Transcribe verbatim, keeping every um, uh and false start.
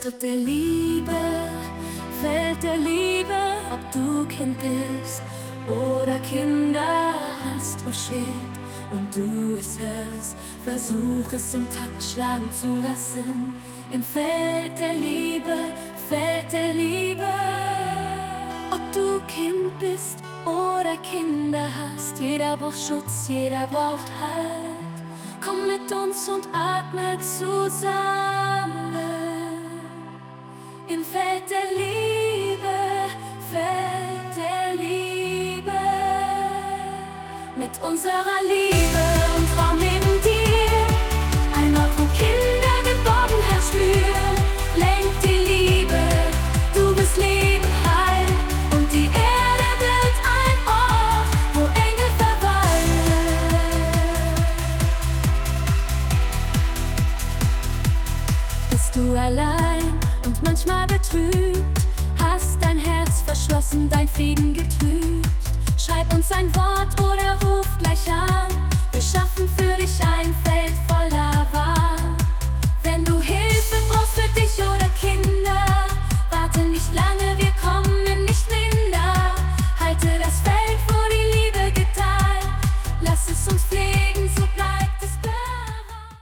Feld der Liebe, Feld der Liebe, ob du Kind bist oder Kinder hast, wo steht und du es hörst, versuch es im Takt schlagen zu lassen. Im Feld der Liebe, Feld der Liebe, ob du Kind bist oder Kinder hast, jeder braucht Schutz, jeder braucht Halt. Komm mit uns und atme zusammen. Im Feld der Liebe, Feld der Liebe, mit unserer Liebe und Raum neben dir, ein Ort, wo Kinder Geborgenheit spüren. Lenk die Liebe, du bist Leben, Heil, und die Erde wird ein Ort, wo Engel verweilen. Bist du allein und manchmal betrübt, hast dein Herz verschlossen, dein Frieden getrübt? Schreib uns ein Wort oder ruf gleich an.